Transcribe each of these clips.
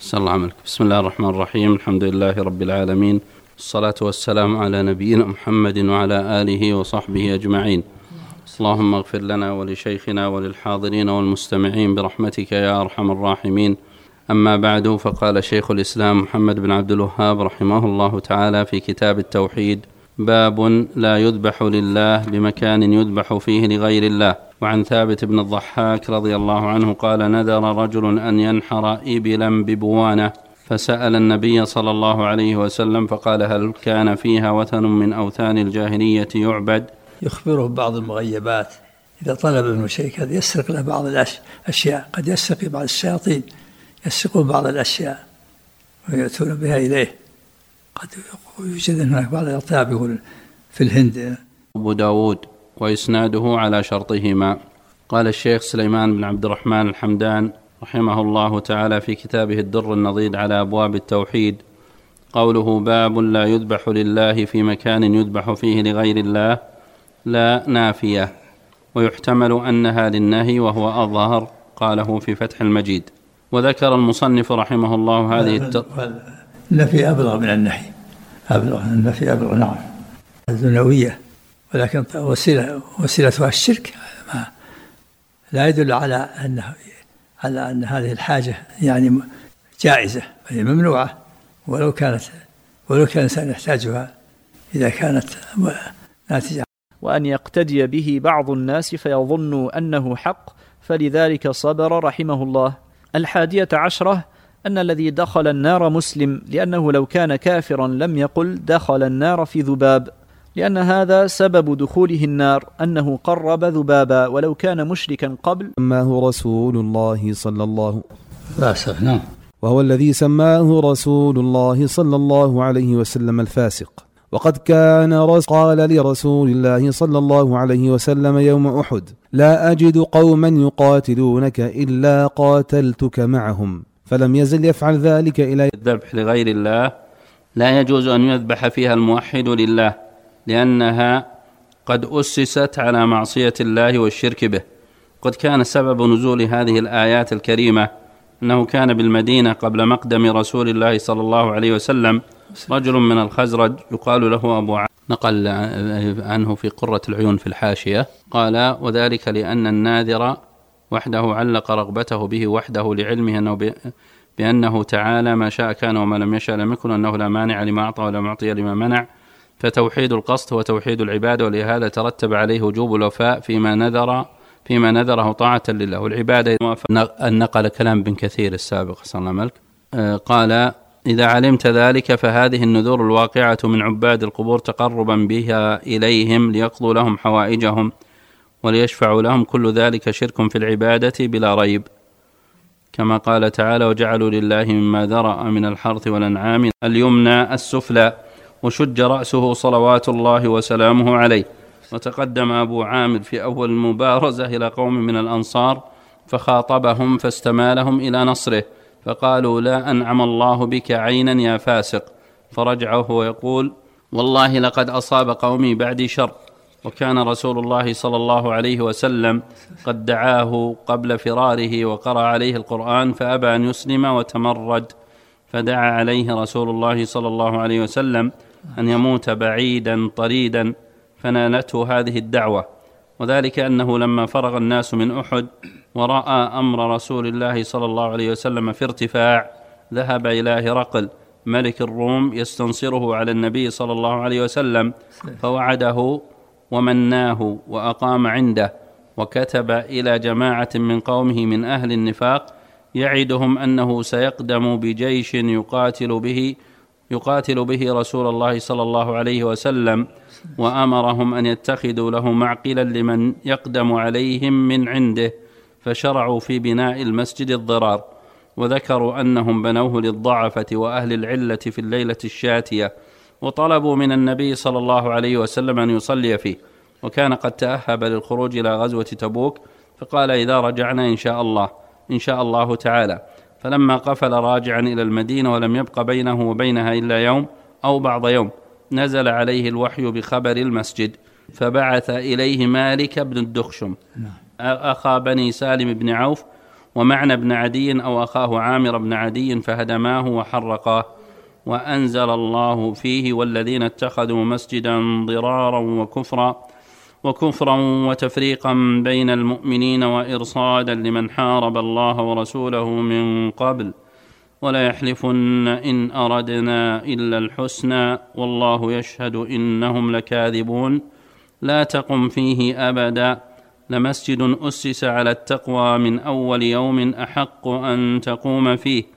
أحسن الله عملك. بسم الله الرحمن الرحيم. الحمد لله رب العالمين، الصلاة والسلام على نبينا محمد وعلى آله وصحبه أجمعين. اللهم اغفر لنا ولشيخنا وللحاضرين والمستمعين برحمتك يا أرحم الراحمين. أما بعد، فقال شيخ الإسلام محمد بن عبد الوهاب رحمه الله تعالى في كتاب التوحيد: باب لا يذبح لله بمكان يذبح فيه لغير الله. وعن ثابت بن الضحاك رضي الله عنه قال: نذر رجل أن ينحر إبلا ببوانة، فسأل النبي صلى الله عليه وسلم فقال: هل كان فيها وثن من أوثان الجاهلية يعبد؟ يخبره بعض المغيبات. إذا طلب منه شيء كذا يسرق له بعض الأشياء، قد يسرق بعض الشياطين يسرقون بعض الأشياء ويأتون بها إليه. قد يوجد هناك بعض الأطياب يقول في الهند. أبو داود وإسناده على شرطهما. قال الشيخ سليمان بن عبد الرحمن الحمدان رحمه الله تعالى في كتابه الدر النضيد على أبواب التوحيد: قوله باب لا يذبح لله في مكان يذبح فيه لغير الله لا نافية، ويحتمل أنها للنهي وهو أظهر. قاله في فتح المجيد. وذكر المصنف رحمه الله هذه النفي أبلغ من النهي، النفي أبلغ، نعم، الدنيوية، ولكن وسيلتها الشرك لا يدل على أن هذه الحاجة يعني جائزة، هي ممنوعة ولو كان الإنسان يحتاجها إذا كانت ناتجة. وأن يقتدي به بعض الناس فيظن أنه حق، فلذلك صبر رحمه الله. 11 أن الذي دخل النار مسلم، لأنه لو كان كافرا لم يقل دخل النار في ذباب، لأن هذا سبب دخوله النار أنه قرب ذبابا، ولو كان مشركا قبل. سماه رسول الله صلى الله نعم، وهو الذي سماه رسول الله صلى الله عليه وسلم الفاسق. وقد كان قال لرسول الله صلى الله عليه وسلم يوم أحد: لا أجد قوما يقاتلونك إلا قاتلتك معهم، فلم يزل يفعل ذلك إلى الذبح لغير الله. لا يجوز أن يذبح فيها الموحد لله، لأنها قد أسست على معصية الله والشرك به. قد كان سبب نزول هذه الآيات الكريمة أنه كان بالمدينة قبل مقدم رسول الله صلى الله عليه وسلم رجل من الخزرج يقال له أبو عامر، نقل عنه في قرة العيون في الحاشية، قال: وذلك لأن الناذر وحده علق رغبته به وحده، لعلمه بأنه تعالى ما شاء كان وما لم يشاء لم يكن، أنه لا مانع لما أعطى ولا معطي لما منع، فتوحيد القصد هو توحيد العبادة، ولهذا ترتب عليه وجوب الوفاء فيما نذره طاعة لله. والعبادة نقل كلام بن كثير السابق صلى الله عليه وسلم، قال: إذا علمت ذلك فهذه النذور الواقعة من عباد القبور تقربا بها إليهم ليقضوا لهم حوائجهم وليشفعوا لهم، كل ذلك شرك في العبادة بلا ريب، كما قال تعالى: وجعلوا لله مما ذرأ من الحرث والأنعام اليمنى السفلى، وشج رأسه صلوات الله وسلامه عليه. وتقدم أبو عامر في أول المبارزة إلى قوم من الأنصار فخاطبهم فاستمالهم إلى نصره، فقالوا: لا أنعم الله بك عينا يا فاسق. فرجع وهو يقول: والله لقد أصاب قومي بعدي شر. وكان رسول الله صلى الله عليه وسلم قد دعاه قبل فراره وقرأ عليه القرآن فأبى أن يسلم وتمرد، فدعا عليه رسول الله صلى الله عليه وسلم أن يموت بعيدا طريدا، فنالته هذه الدعوة. وذلك أنه لما فرغ الناس من أحد ورأى أمر رسول الله صلى الله عليه وسلم في ارتفاع، ذهب إلى هرقل ملك الروم يستنصره على النبي صلى الله عليه وسلم، فوعده ومناه وأقام عنده، وكتب إلى جماعة من قومه من أهل النفاق يعدهم أنه سيقدم بجيش يقاتل به رسول الله صلى الله عليه وسلم، وأمرهم أن يتخذوا له معقلا لمن يقدم عليهم من عنده، فشرعوا في بناء المسجد الضرار. وذكروا أنهم بنوه للضعفة وأهل العلة في الليلة الشاتية، وطلبوا من النبي صلى الله عليه وسلم أن يصلي فيه، وكان قد تأهب للخروج إلى غزوة تبوك، فقال: إذا رجعنا إن شاء الله تعالى. فلما قفل راجعا إلى المدينة ولم يبق بينه وبينها إلا يوم أو بعض يوم، نزل عليه الوحي بخبر المسجد، فبعث إليه مالك بن الدخشم أخا بني سالم بن عوف، ومعنى ابن عدي أو أخاه عامر بن عدي فهدماه وحرقاه. وأنزل الله فيه والذين اتخذوا مسجدا ضرارا وكفرا وتفريقا بين المؤمنين وإرصادا لمن حارب الله ورسوله من قبل ولا يحلفن إن أردنا إلا الحسنى والله يشهد إنهم لكاذبون لا تقم فيه أبدا لمسجد أسس على التقوى من أول يوم أحق أن تقوم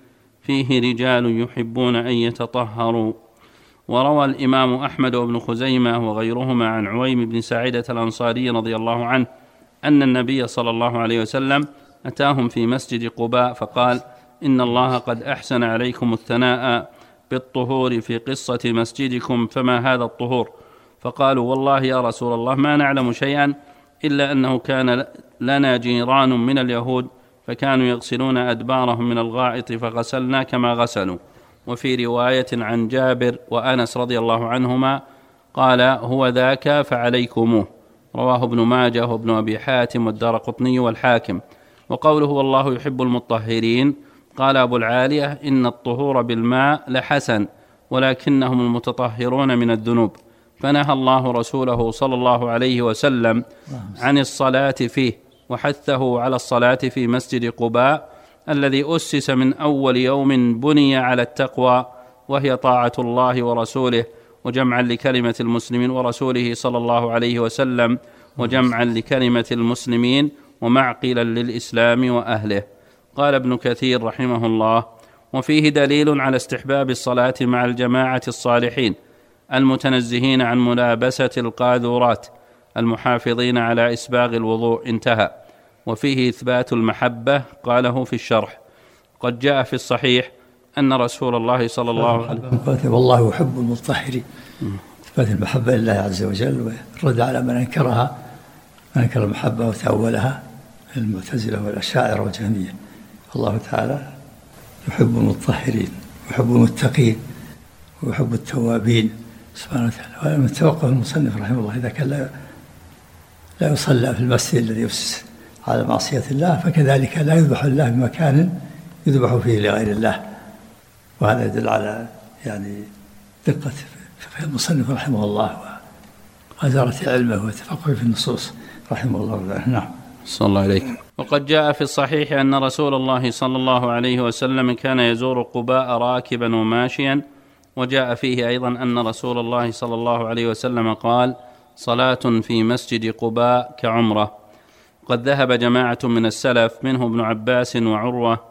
فيه رجال يحبون أن يتطهروا. وروى الإمام أحمد وابن خزيمة وغيرهما عن عويم بن ساعدة الأنصاري رضي الله عنه أن النبي صلى الله عليه وسلم أتاهم في مسجد قباء فقال إن الله قد أحسن عليكم الثناء بالطهور في قصة مسجدكم فما هذا الطهور؟ فقالوا والله يا رسول الله ما نعلم شيئا إلا أنه كان لنا جيران من اليهود فكانوا يغسلون أدبارهم من الغائط فغسلنا كما غسلوا. وفي رواية عن جابر وأنس رضي الله عنهما قال هو ذاك فعليكموه. رواه ابن ماجه وابن أبي حاتم والدارقطني والحاكم. وقوله والله يحب المطهرين قال أبو العالية إن الطهور بالماء لحسن ولكنهم المتطهرون من الذنوب، فنهى الله رسوله صلى الله عليه وسلم عن الصلاة فيه وحثه على الصلاة في مسجد قباء الذي أسس من أول يوم بني على التقوى وهي طاعة الله ورسوله وجمعا لكلمة المسلمين ورسوله صلى الله عليه وسلم وجمعا لكلمة المسلمين ومعقلا للإسلام وأهله. قال ابن كثير رحمه الله وفيه دليل على استحباب الصلاة مع الجماعة الصالحين المتنزهين عن ملابسة القاذورات المحافظين على إسباغ الوضوء. انتهى. وفيه إثبات المحبة قاله في الشرح. قد جاء في الصحيح أن رسول الله صلى الله عليه وسلم والله يحب المطهرين، إثبات المحبة لله عز وجل والرد على من أنكرها، من أنكر المحبة وتأولها المعتزلة والأشاعرة والجهمية. الله تعالى يحب المطهرين ويحب المتقين ويحب التوابين سبحانه وتعالى. ومن توقف المصنف رحمه الله إذا كان لا يصلى في المسجد الذي يؤسس على معصية الله فكذلك لا يذبح الله بمكان يذبح فيه لغير الله. وهذا يدل على يعني دقة فقه المصنف رحمه الله وغزارة علمه وتفقهه في النصوص رحمه الله. نعم. صلى الله عليك. وقد جاء في الصحيح أن رسول الله صلى الله عليه وسلم كان يزور قباء راكبا وماشيا. وجاء فيه أيضا أن رسول الله صلى الله عليه وسلم قال صلاة في مسجد قباء كعمرة. قد ذهب جماعة من السلف منه ابن عباس وعروة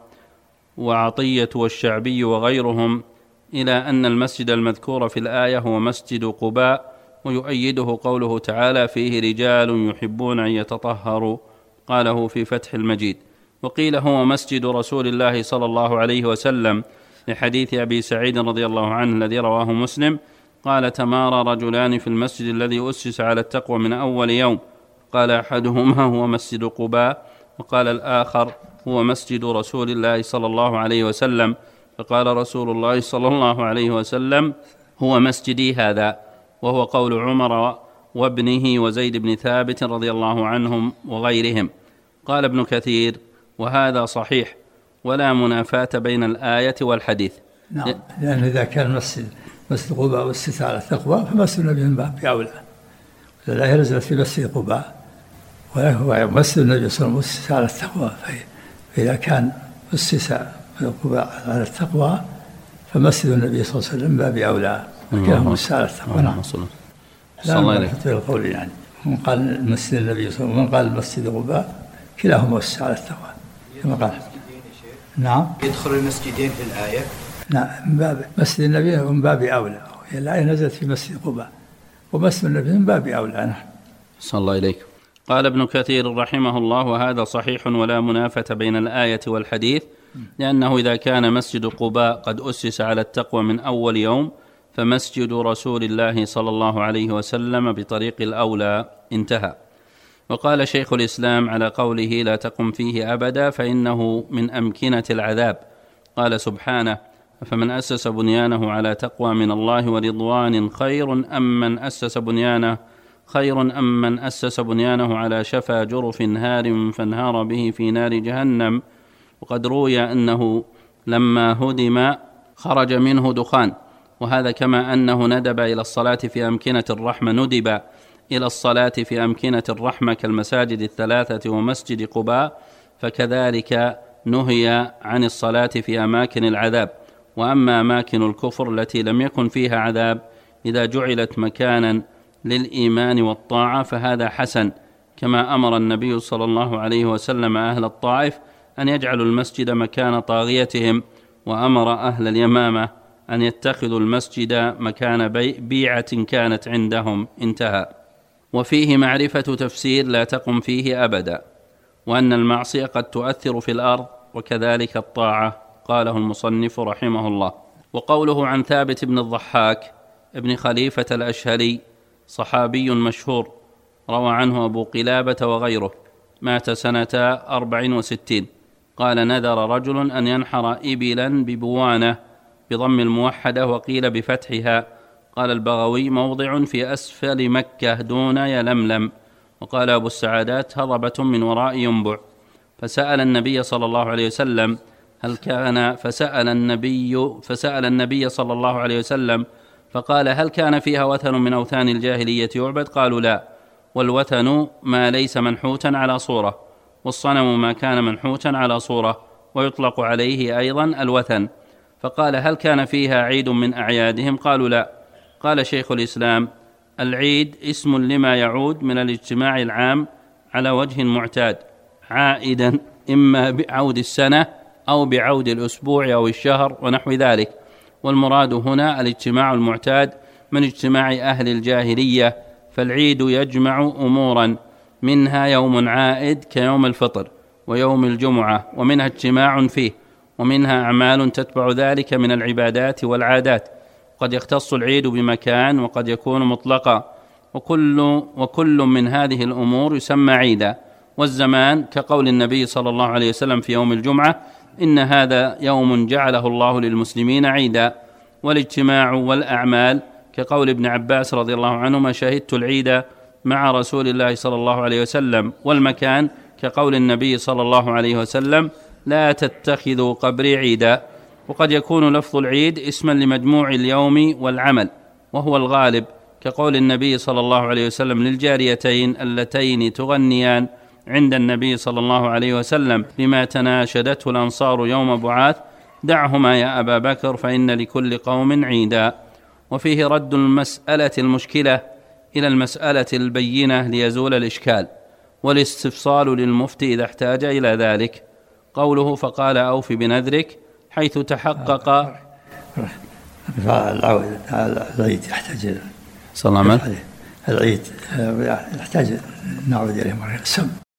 وعطية والشعبي وغيرهم إلى أن المسجد المذكور في الآية هو مسجد قباء، ويؤيده قوله تعالى فيه رجال يحبون أن يتطهروا قاله في فتح المجيد. وقيل هو مسجد رسول الله صلى الله عليه وسلم لحديث أبي سعيد رضي الله عنه الذي رواه مسلم قال تمارى رجلان في المسجد الذي أسس على التقوى من أول يوم، قال أحدهما هو مسجد قباء وقال الآخر هو مسجد رسول الله صلى الله عليه وسلم، فقال رسول الله صلى الله عليه وسلم هو مسجدي هذا، وهو قول عمر وابنه وزيد بن ثابت رضي الله عنهم وغيرهم. قال ابن كثير وهذا صحيح ولا منافاة بين الآية والحديث. نعم، لأن إذا كان مسجد قباء أسس على التقوى فمسجد النبي من باب أولى. الآية نزلت في مسجد قباء وهو مسجد النبي صلى الله عليه وسلم أسس على التقوى، فإذا كان أسس قباء على التقوى فمسجد النبي صلى الله عليه وسلم من باب أولى، فكلاهما أسس على التقوى. نعم. لا منافاة بين القول يعني من قال مسجد النبي صلى الله عليه وسلم ومن قال مسجد قباء كلاهما أسس على التقوى كما قال. نعم. يدخل المسجدين في الآية. نعم، من باب مسجد النبي من باب أولى، الآية نزلت في مسجد قباء ومسجد النبي من باب أولى. نعم. صلى الله عليك. قال ابن كثير رحمه الله وهذا صحيح ولا منافة بين الآية والحديث، لأنه إذا كان مسجد قباء قد أسس على التقوى من أول يوم فمسجد رسول الله صلى الله عليه وسلم بطريق الأولى. انتهى. وقال شيخ الإسلام على قوله لا تقم فيه أبدا فإنه من أمكنة العذاب. قال سبحانه فمن أسس بنيانه على تقوى من الله ورضوان خير أم من أسس بنيانه على شفا جرف هار فانهار به في نار جهنم وقد روي أنه لما هدم خرج منه دخان، وهذا كما أنه ندب إلى الصلاة في أمكنة الرحمة، ندب إلى الصلاة في أمكنة الرحمة كالمساجد الثلاثة ومسجد قباء، فكذلك نهي عن الصلاة في أماكن العذاب. وأما أماكن الكفر التي لم يكن فيها عذاب إذا جعلت مكانا للإيمان والطاعة فهذا حسن، كما أمر النبي صلى الله عليه وسلم أهل الطائف أن يجعلوا المسجد مكان طاغيتهم، وأمر أهل اليمامة أن يتخذوا المسجد مكان بيعة كانت عندهم. انتهى. وفيه معرفة تفسير لا تقم فيه أبدا، وأن المعصية قد تؤثر في الأرض وكذلك الطاعة، قاله المصنف رحمه الله. وقوله عن ثابت بن الضحاك ابن خليفة الأشهلي صحابي مشهور، روى عنه أبو قلابة وغيره، مات سنة 64، قال نذر رجل أن ينحر إبلا ببوانة بضم الموحدة وقيل بفتحها، قال البغوي موضع في أسفل مكة دون يلملم. وقال أبو السعادات هضبة من وراء ينبع. فسأل النبي صلى الله عليه وسلم فسأل النبي صلى الله عليه وسلم فقال هل كان فيها وثن من أوثان الجاهلية يعبد؟ قالوا لا، والوثن ما ليس منحوتا على صورة، والصنم ما كان منحوتا على صورة، ويطلق عليه أيضا الوثن. فقال هل كان فيها عيد من أعيادهم؟ قالوا لا. قال شيخ الإسلام العيد اسم لما يعود من الاجتماع العام على وجه معتاد، عائدا إما بعود السنة أو بعود الأسبوع أو الشهر ونحو ذلك، والمراد هنا الاجتماع المعتاد من اجتماع أهل الجاهلية. فالعيد يجمع أمورا، منها يوم عائد كيوم الفطر ويوم الجمعة، ومنها اجتماع فيه، ومنها أعمال تتبع ذلك من العبادات والعادات. قد يختص العيد بمكان وقد يكون مطلقا، وكل من هذه الأمور يسمى عيدا. والزمان كقول النبي صلى الله عليه وسلم في يوم الجمعة إن هذا يوم جعله الله للمسلمين عيدا. والاجتماع والأعمال كقول ابن عباس رضي الله عنهما شهدت العيد مع رسول الله صلى الله عليه وسلم. والمكان كقول النبي صلى الله عليه وسلم لا تتخذوا قبري عيدا. وقد يكون لفظ العيد اسما لمجموع اليوم والعمل، وهو الغالب، كقول النبي صلى الله عليه وسلم للجاريتين اللتين تغنيان عند النبي صلى الله عليه وسلم بما تناشدته الأنصار يوم بعاث دعهما يا أبا بكر فإن لكل قوم عيدا. وفيه رد المسألة المشكلة إلى المسألة البينة ليزول الإشكال، والاستفصال للمفتي إذا احتاج إلى ذلك. قوله فقال أوف بنذرك حيث تحقق العيد يحتاج صلى الله عليه العيد يحتاج نعود إليه مرة.